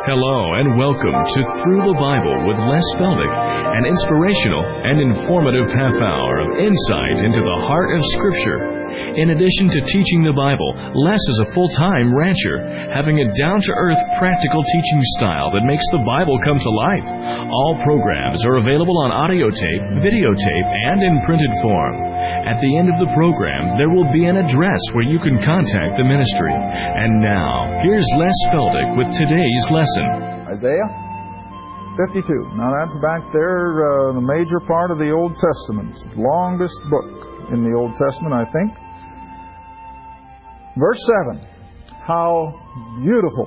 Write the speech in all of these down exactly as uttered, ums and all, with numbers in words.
Hello and welcome to Through the Bible with Les Feldick, an inspirational and informative half hour of insight into the heart of Scripture. In addition to teaching the Bible, Les is a full-time rancher, having a down-to-earth, practical teaching style that makes the Bible come to life. All programs are available on audio tape, videotape, and in printed form. At the end of the program, there will be an address where you can contact the ministry. And now, here's Les Feldick with today's lesson. Isaiah fifty-two. Now that's back there, uh, the major part of the Old Testament. Longest book in the Old Testament, I think. Verse seven. How beautiful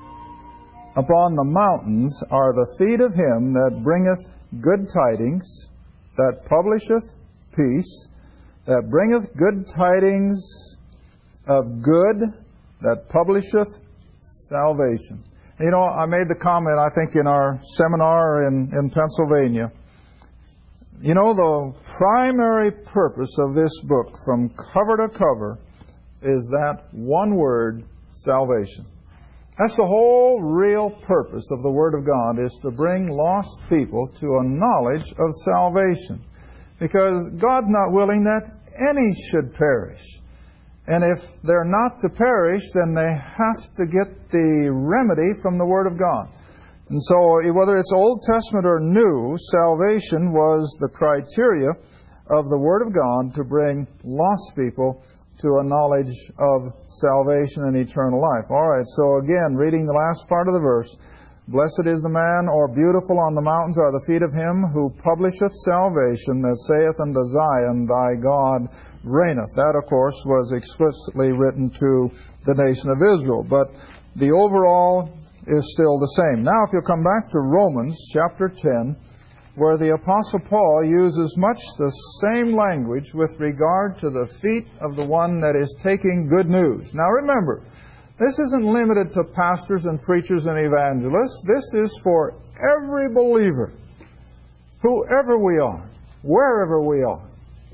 upon the mountains are the feet of him that bringeth good tidings, that publisheth peace, that bringeth good tidings of good, that publisheth salvation. You know, I made the comment, I think, in our seminar in, in Pennsylvania. You know, the primary purpose of this book, from cover to cover, is that one word, salvation. That's the whole real purpose of the Word of God, is to bring lost people to a knowledge of salvation. Because God's not willing that any should perish. And if they're not to perish, then they have to get the remedy from the Word of God. And so, whether it's Old Testament or New, salvation was the criteria of the Word of God to bring lost people to a knowledge of salvation and eternal life. All right, so again, reading the last part of the verse. Blessed is the man, or beautiful on the mountains are the feet of him who publisheth salvation, that saith unto Zion, thy God reigneth. That, of course, was explicitly written to the nation of Israel. But the overall is still the same. Now, if you'll come back to Romans chapter ten, where the Apostle Paul uses much the same language with regard to the feet of the one that is taking good news. Now remember, this isn't limited to pastors and preachers and evangelists. This is for every believer, whoever we are, wherever we are,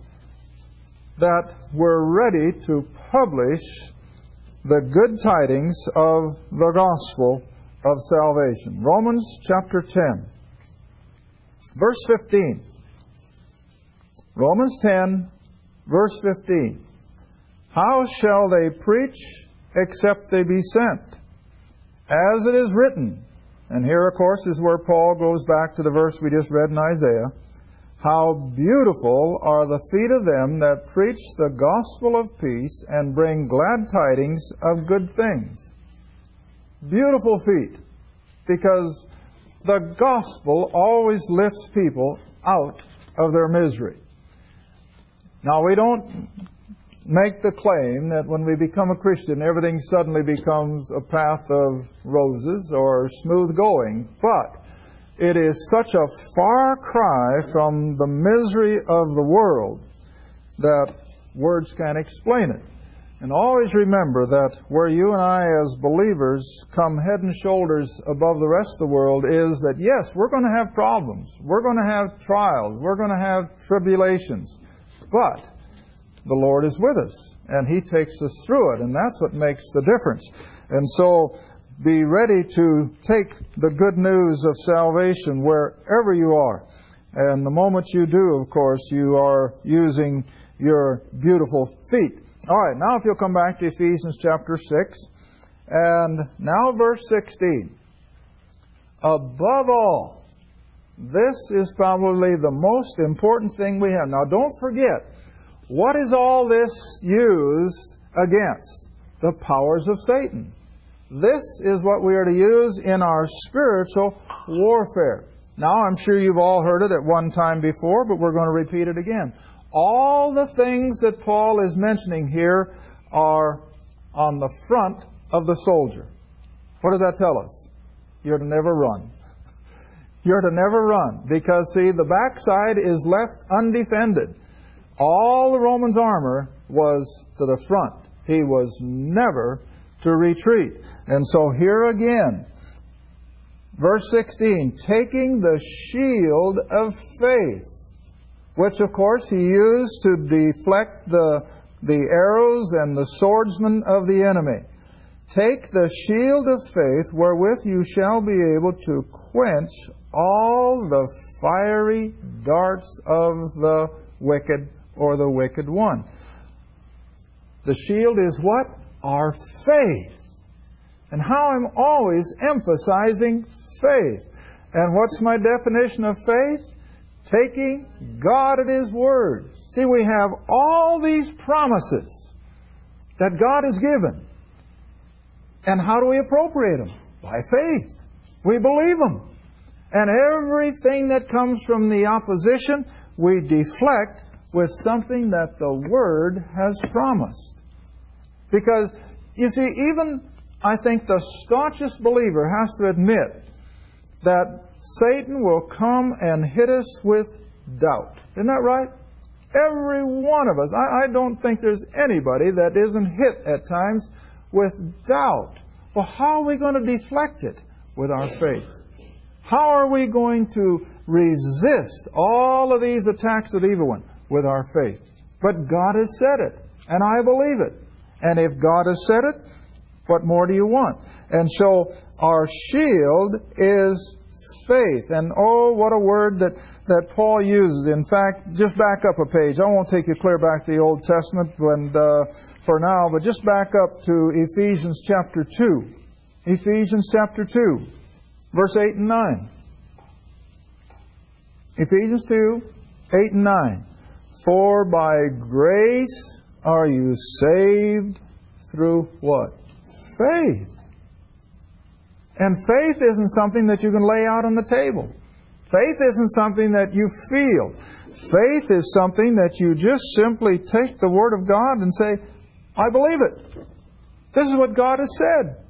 that we're ready to publish the good tidings of the gospel of salvation. Romans chapter ten. Verse fifteen. Romans ten, verse fifteen. How shall they preach except they be sent? As it is written. And here, of course, is where Paul goes back to the verse we just read in Isaiah. How beautiful are the feet of them that preach the gospel of peace and bring glad tidings of good things. Beautiful feet. Because the gospel always lifts people out of their misery. Now, we don't make the claim that when we become a Christian, everything suddenly becomes a path of roses or smooth going. But it is such a far cry from the misery of the world that words can't explain it. And always remember that where you and I as believers come head and shoulders above the rest of the world is that, yes, we're going to have problems. We're going to have trials. We're going to have tribulations. But the Lord is with us, and He takes us through it, and that's what makes the difference. And so be ready to take the good news of salvation wherever you are. And the moment you do, of course, you are using your beautiful feet. All right, now if you'll come back to Ephesians chapter six, and now verse sixteen. Above all, this is probably the most important thing we have. Now don't forget, what is all this used against? The powers of Satan. This is what we are to use in our spiritual warfare. Now I'm sure you've all heard it at one time before, but we're going to repeat it again. All the things that Paul is mentioning here are on the front of the soldier. What does that tell us? You're to never run. You're to never run. Because, see, the backside is left undefended. All the Romans' armor was to the front. He was never to retreat. And so here again, verse sixteen, taking the shield of faith, which, of course, he used to deflect the, the arrows and the swordsmen of the enemy. Take the shield of faith, wherewith you shall be able to quench all the fiery darts of the wicked or the wicked one. The shield is what? Our faith. And how I'm always emphasizing faith. And what's my definition of faith? Taking God at His Word. See, we have all these promises that God has given. And how do we appropriate them? By faith. We believe them. And everything that comes from the opposition, we deflect with something that the Word has promised. Because, you see, even I think the staunchest believer has to admit that Satan will come and hit us with doubt. Isn't that right? Every one of us. I, I don't think there's anybody that isn't hit at times with doubt. Well, how are we going to deflect it? With our faith. How are we going to resist all of these attacks of the evil one? With our faith. But God has said it, and I believe it. And if God has said it, what more do you want? And so our shield is faith. And oh, what a word that, that Paul uses. In fact, just back up a page. I won't take you clear back to the Old Testament and, uh, for now, but just back up to Ephesians chapter two. Ephesians chapter two, verse eight and nine. Ephesians two, eight and nine. For by grace are you saved through what? Faith. And faith isn't something that you can lay out on the table. Faith isn't something that you feel. Faith is something that you just simply take the Word of God and say, I believe it. This is what God has said.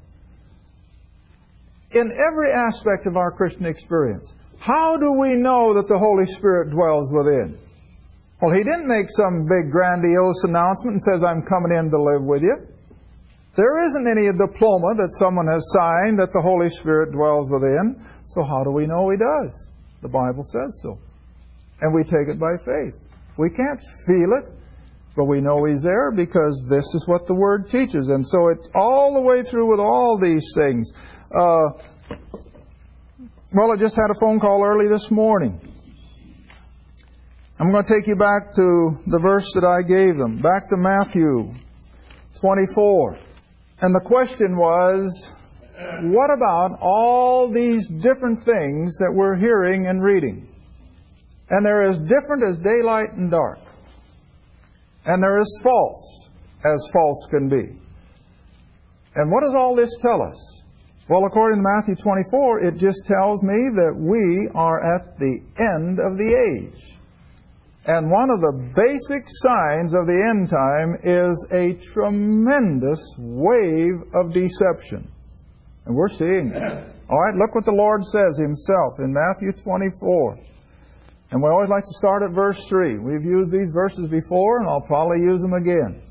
In every aspect of our Christian experience, how do we know that the Holy Spirit dwells within? Well, He didn't make some big grandiose announcement and says, I'm coming in to live with you. There isn't any diploma that someone has signed that the Holy Spirit dwells within. So how do we know He does? The Bible says so. And we take it by faith. We can't feel it, but we know He's there because this is what the Word teaches. And so it's all the way through with all these things. Uh, well, I just had a phone call early this morning. I'm going to take you back to the verse that I gave them. Back to Matthew twenty-four. And the question was, what about all these different things that we're hearing and reading? And they're as different as daylight and dark. And they're as false as false can be. And what does all this tell us? Well, according to Matthew twenty-four, it just tells me that we are at the end of the age. And one of the basic signs of the end time is a tremendous wave of deception. And we're seeing it. All right, look what the Lord says Himself in Matthew twenty-four. And we always like to start at verse three. We've used these verses before, and I'll probably use them again.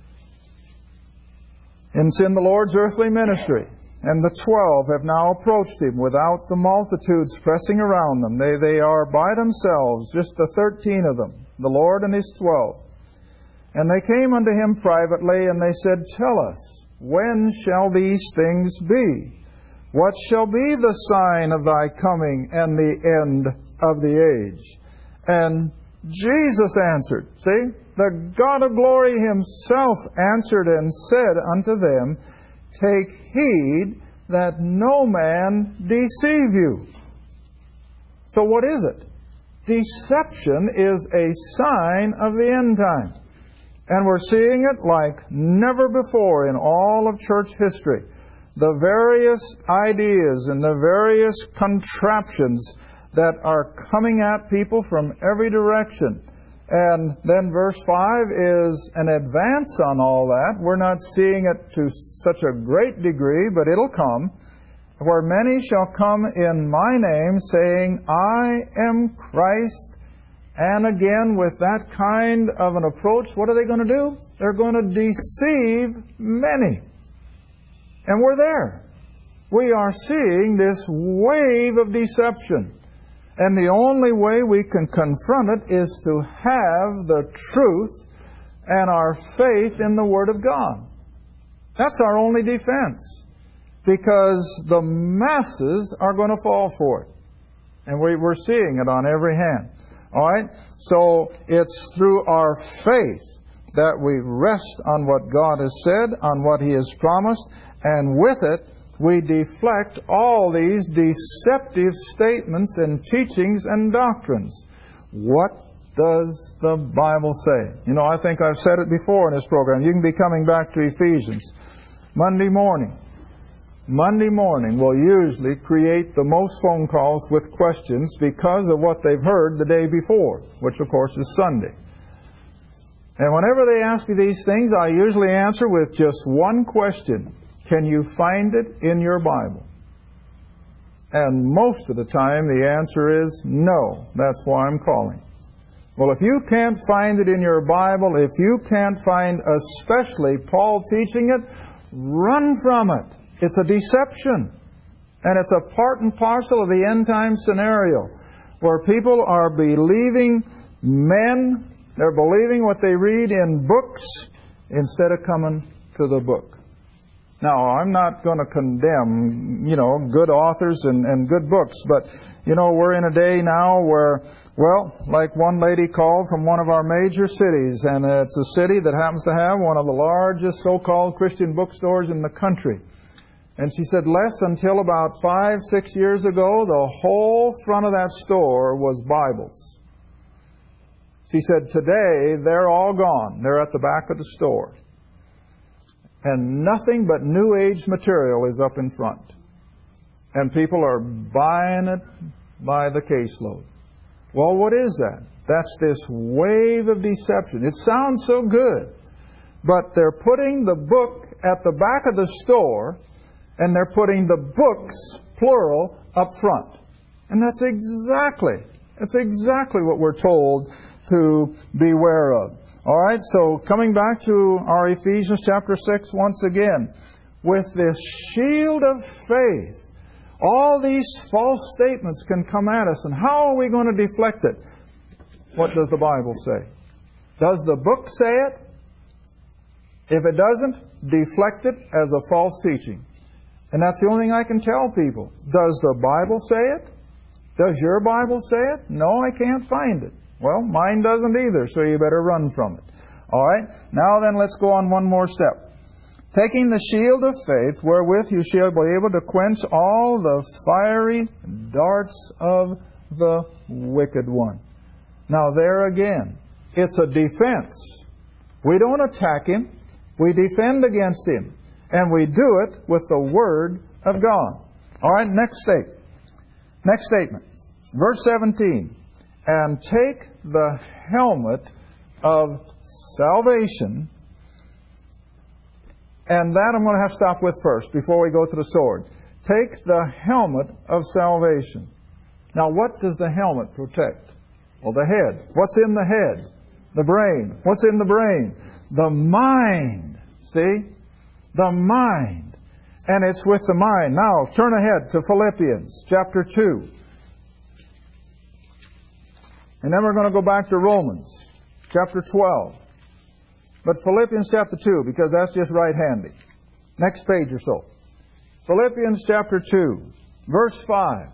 And it's in the Lord's earthly ministry. And the twelve have now approached Him without the multitudes pressing around them. They, they are by themselves, just the thirteen of them, the Lord and His twelve. And they came unto Him privately, and they said, Tell us, when shall these things be? What shall be the sign of Thy coming and the end of the age? And Jesus answered, see, the God of glory Himself answered and said unto them, Take heed that no man deceive you. So what is it? Deception is a sign of the end time. And we're seeing it like never before in all of church history. The various ideas and the various contraptions that are coming at people from every direction. And then verse five is an advance on all that. We're not seeing it to such a great degree, but it'll come. Where many shall come in my name, saying, I am Christ. And again, with that kind of an approach, what are they going to do? They're going to deceive many. And we're there. We are seeing this wave of deception. And the only way we can confront it is to have the truth and our faith in the Word of God. That's our only defense. Because the masses are going to fall for it. And we, we're seeing it on every hand. All right? So it's through our faith that we rest on what God has said, on what He has promised, and with it we deflect all these deceptive statements and teachings and doctrines. What does the Bible say? You know, I think I've said it before in this program. You can be coming back to Ephesians. Monday morning. Monday morning will usually create the most phone calls with questions because of what they've heard the day before, which of course is Sunday. And whenever they ask me these things, I usually answer with just one question. Can you find it in your Bible? And most of the time the answer is no. That's why I'm calling. Well, if you can't find it in your Bible, if you can't find especially Paul teaching it, run from it. It's a deception. And it's a part and parcel of the end time scenario where people are believing men, they're believing what they read in books instead of coming to the book. Now, I'm not going to condemn, you know, good authors and, and good books, but, you know, we're in a day now where, well, like one lady called from one of our major cities, and it's a city that happens to have one of the largest so-called Christian bookstores in the country. And she said, Les, until about five, six years ago, the whole front of that store was Bibles. She said, today, they're all gone. They're at the back of the store. And nothing but New Age material is up in front. And people are buying it by the caseload. Well, what is that? That's this wave of deception. It sounds so good. But they're putting the book at the back of the store, and they're putting the books, plural, up front. And that's exactly, that's exactly what we're told to beware of. All right, so coming back to our Ephesians chapter six once again, with this shield of faith, all these false statements can come at us, and how are we going to deflect it? What does the Bible say? Does the book say it? If it doesn't, deflect it as a false teaching. And that's the only thing I can tell people. Does the Bible say it? Does your Bible say it? No, I can't find it. Well, mine doesn't either, so you better run from it. All right? Now then, let's go on one more step. Taking the shield of faith, wherewith you shall be able to quench all the fiery darts of the wicked one. Now there again, it's a defense. We don't attack him. We defend against him. And we do it with the Word of God. All right, next statement. Next statement. Verse seventeen. And take the helmet of salvation. And that I'm going to have to stop with first before we go to the sword. Take the helmet of salvation. Now, what does the helmet protect? Well, the head. What's in the head? The brain. What's in the brain? The mind. See? The mind. And it's with the mind. Now, turn ahead to Philippians chapter two. And then we're going to go back to Romans chapter twelve. But Philippians chapter two, because that's just right handy. Next page or so. Philippians chapter two, verse five.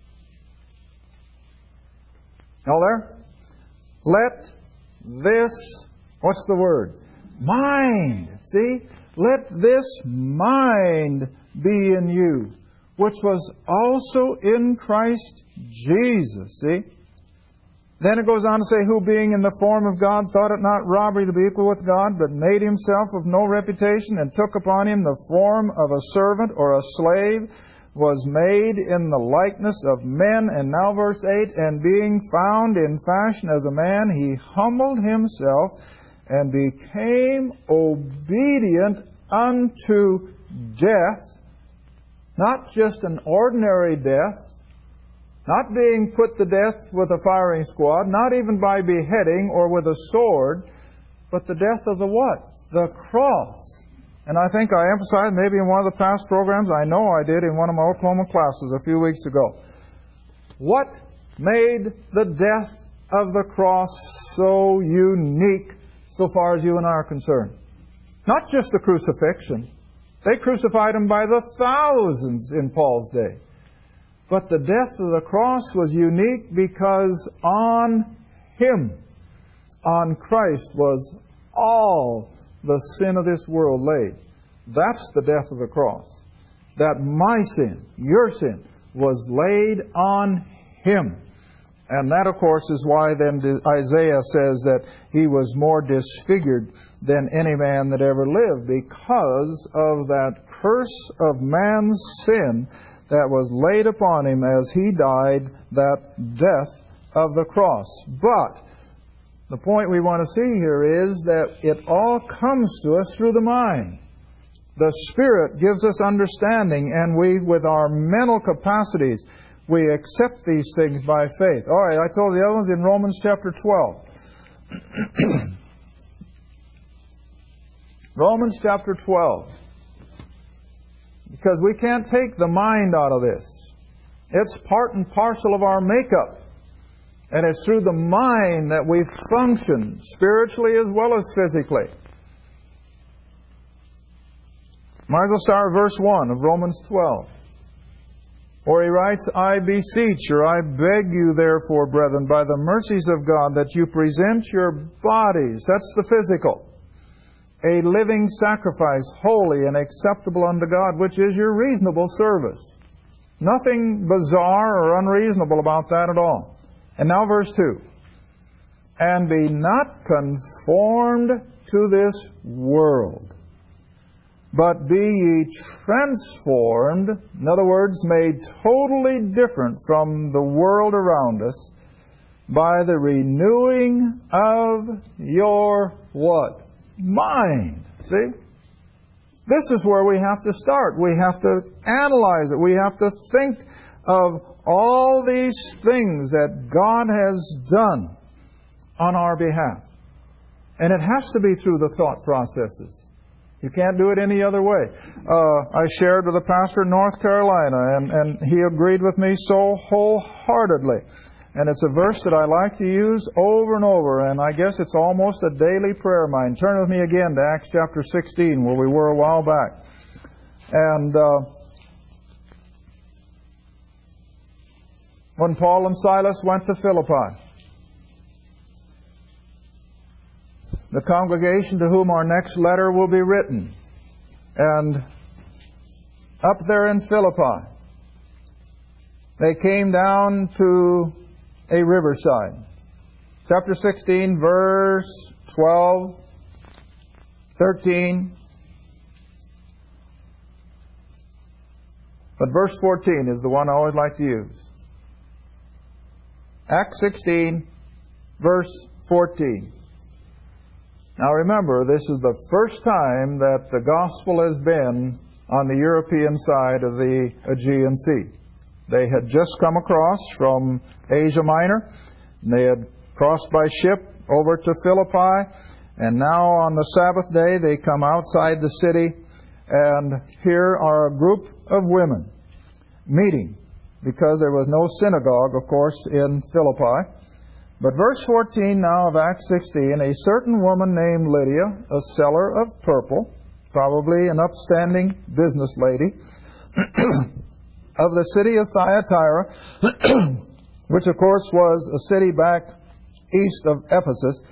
All there? Let this, what's the word? Mind. See? Let this mind be in you, which was also in Christ Jesus. See? Then it goes on to say, who being in the form of God thought it not robbery to be equal with God, but made himself of no reputation, and took upon him the form of a servant or a slave, was made in the likeness of men. And now verse eight, and being found in fashion as a man, he humbled himself and became obedient unto death. Not just an ordinary death, not being put to death with a firing squad, not even by beheading or with a sword, but the death of the what? The cross. And I think I emphasized maybe in one of the past programs, I know I did in one of my Oklahoma classes a few weeks ago. What made the death of the cross so unique so far as you and I are concerned? Not just the crucifixion, They crucified Him by the thousands in Paul's day. But the death of the cross was unique because on Him, on Christ, was all the sin of this world laid. That's the death of the cross. That my sin, your sin, was laid on Him. And that, of course, is why then Isaiah says that He was more disfigured than any man that ever lived, because of that curse of man's sin that was laid upon Him as He died, that death of the cross. But the point we want to see here is that it all comes to us through the mind. The Spirit gives us understanding, and we, with our mental capacities, we accept these things by faith. All right, I told the other ones in Romans chapter twelve. Romans chapter twelve. Because we can't take the mind out of this. It's part and parcel of our makeup. And it's through the mind that we function, spiritually as well as physically. Might as well start verse one of Romans twelve. Or he writes, I beseech, or I beg you therefore, brethren, by the mercies of God, that you present your bodies, that's the physical, a living sacrifice, holy and acceptable unto God, which is your reasonable service. Nothing bizarre or unreasonable about that at all. And now verse two. And be not conformed to this world, but be ye transformed, in other words, made totally different from the world around us, by the renewing of your what? Mind. See? This is where we have to start. We have to analyze it. We have to think of all these things that God has done on our behalf. And it has to be through the thought processes. You can't do it any other way. Uh, I shared with a pastor in North Carolina, and, and he agreed with me so wholeheartedly. And it's a verse that I like to use over and over, and I guess it's almost a daily prayer of mine. Turn with me again to Acts chapter sixteen, where we were a while back. And uh, when Paul and Silas went to Philippi, the congregation to whom our next letter will be written, and up there in Philippi, they came down to a riverside. Chapter sixteen, verse twelve, thirteen. But verse fourteen is the one I always like to use. Acts sixteen, verse fourteen. Now remember, this is the first time that the gospel has been on the European side of the Aegean Sea. They had just come across from Asia Minor. They had crossed by ship over to Philippi. And now on the Sabbath day, they come outside the city. And here are a group of women meeting, because there was no synagogue, of course, in Philippi. But verse fourteen now of Acts sixteen, a certain woman named Lydia, a seller of purple, probably an upstanding business lady, of the city of Thyatira, which of course was a city back east of Ephesus,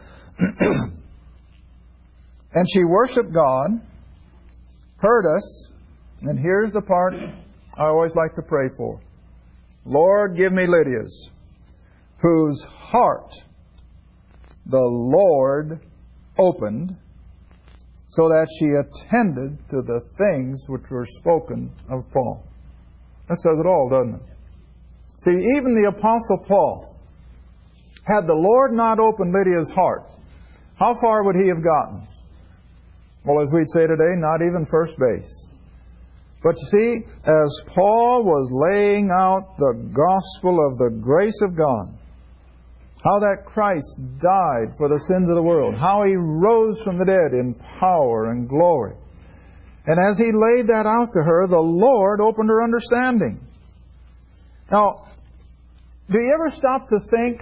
and she worshiped God, heard us, and here's the part I always like to pray for. Lord, give me Lydia's, whose heart the Lord opened, so that she attended to the things which were spoken of Paul. That says it all, doesn't it? See, even the Apostle Paul, had the Lord not opened Lydia's heart, how far would he have gotten? Well, as we'd say today, not even first base. But you see, as Paul was laying out the gospel of the grace of God, how that Christ died for the sins of the world, how He rose from the dead in power and glory. And as he laid that out to her, the Lord opened her understanding. Now, do you ever stop to think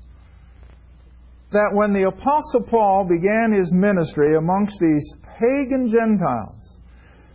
that when the Apostle Paul began his ministry amongst these pagan Gentiles,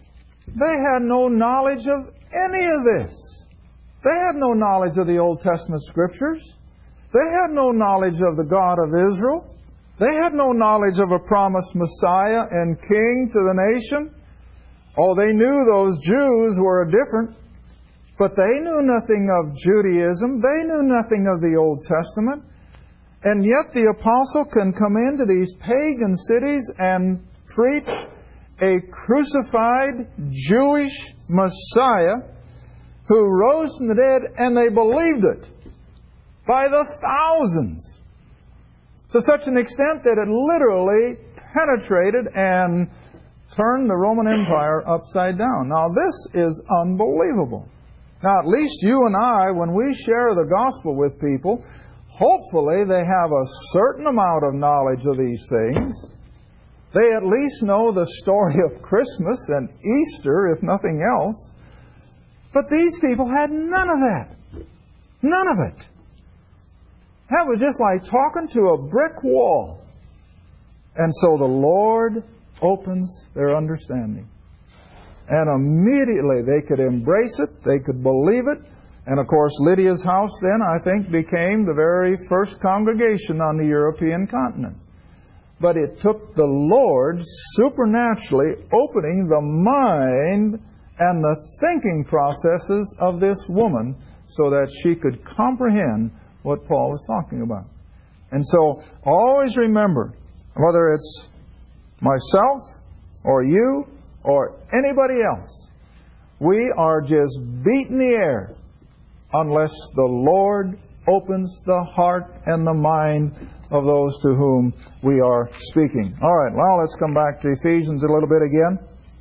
They had no knowledge of any of this. They had no knowledge of the Old Testament Scriptures. They had no knowledge of the God of Israel. They had no knowledge of a promised Messiah and King to the nation. Oh, they knew those Jews were different, but they knew nothing of Judaism. They knew nothing of the Old Testament. And yet the apostle can come into these pagan cities and preach a crucified Jewish Messiah who rose from the dead, and they believed it by the thousands, to such an extent that it literally penetrated and turned the Roman Empire upside down. Now, this is unbelievable. Now, at least you and I, when we share the gospel with people, hopefully they have a certain amount of knowledge of these things. They at least know the story of Christmas and Easter, if nothing else. But these people had none of that. None of it. That was just like talking to a brick wall. And so the Lord opens their understanding. And immediately they could embrace it, they could believe it. And of course, Lydia's house then, I think, became the very first congregation on the European continent. But it took the Lord supernaturally opening the mind and the thinking processes of this woman so that she could comprehend what Paul was talking about. And so, always remember, whether it's myself or you or anybody else, we are just beating the air unless the Lord opens the heart and the mind of those to whom we are speaking. All right, well, let's come back to Ephesians a little bit again.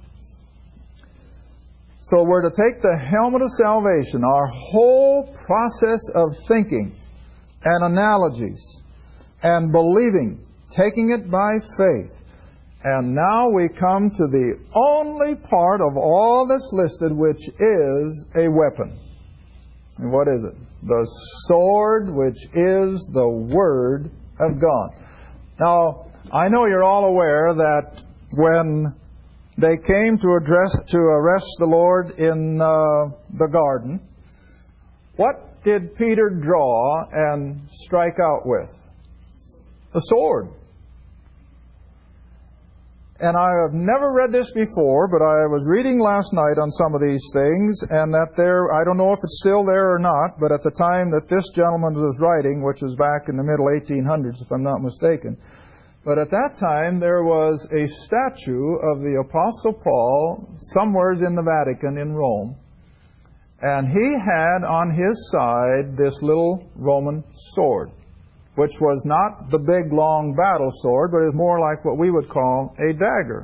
So we're to take the helmet of salvation, our whole process of thinking and analogies and believing, taking it by faith. And now we come to the only part of all that's listed which is a weapon. And what is it? The sword, which is the Word of God. Now, I know you're all aware that when they came to address to arrest the Lord in uh, the garden, what did Peter draw and strike out with? The sword. And I have never read this before, but I was reading last night on some of these things, and that there, I don't know if it's still there or not, but at the time that this gentleman was writing, which was back in the middle eighteen hundreds, if I'm not mistaken, but at that time there was a statue of the Apostle Paul somewhere in the Vatican in Rome, and he had on his side this little Roman sword, which was not the big, long battle sword, but it was more like what we would call a dagger.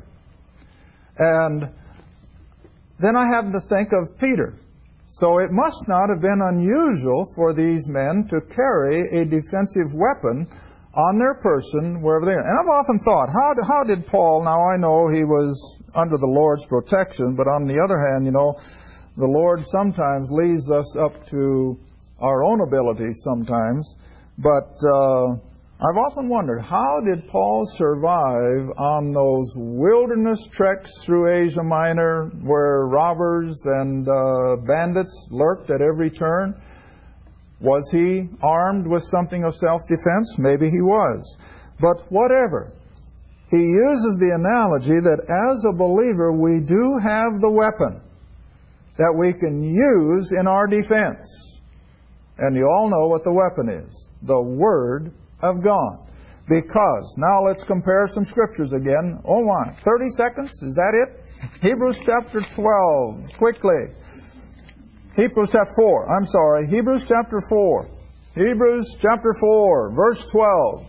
And then I happened to think of Peter. So it must not have been unusual for these men to carry a defensive weapon on their person wherever they are. And I've often thought, how, how did Paul, now I know he was under the Lord's protection, but on the other hand, you know, the Lord sometimes leaves us up to our own abilities sometimes. But uh, I've often wondered, how did Paul survive on those wilderness treks through Asia Minor where robbers and uh, bandits lurked at every turn? Was he armed with something of self-defense? Maybe he was. But whatever. He uses the analogy that as a believer we do have the weapon that we can use in our defense. And you all know what the weapon is. The Word of God. Because, now let's compare some scriptures again. Oh my, thirty seconds? Is that it? Hebrews chapter twelve, quickly. Hebrews chapter four, I'm sorry. Hebrews chapter four. Hebrews chapter four, verse twelve.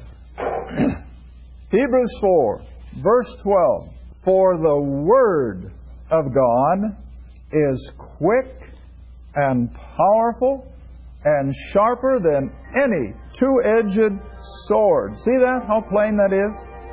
Hebrews four, verse twelve. For the Word of God is quick and powerful and sharper than any two-edged sword. See that? How plain that is?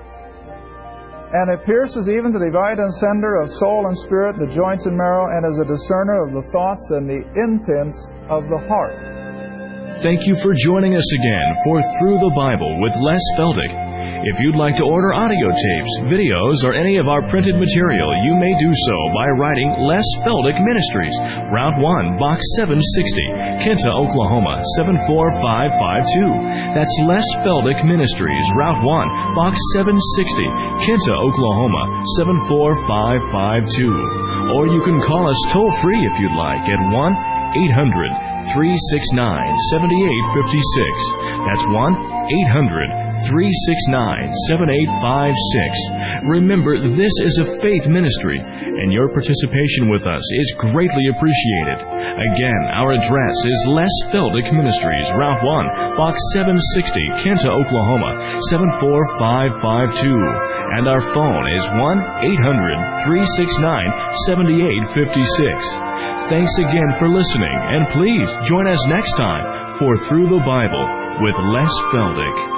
And it pierces even to the divide and center of soul and spirit, the joints and marrow, and is a discerner of the thoughts and the intents of the heart. Thank you for joining us again for Through the Bible with Les Feldick. If you'd like to order audio tapes, videos, or any of our printed material, you may do so by writing Les Feldick Ministries, Route one, Box seven sixty, Kinta, Oklahoma, seven four five five two. That's Les Feldick Ministries, Route one, Box seven sixty, Kinta, Oklahoma, seven four five five two. Or you can call us toll-free if you'd like at one eight hundred, three six nine, seven eight five six. That's one eight hundred, three six nine, seven eight five six. Remember, this is a faith ministry, and your participation with us is greatly appreciated. Again, our address is Les Feldick Ministries, Route one, Box seven sixty, Kinta, Oklahoma, seven four five five two. And our phone is one eight hundred, three six nine, seven eight five six. Thanks again for listening, and please join us next time for Through the Bible with Les Feldick.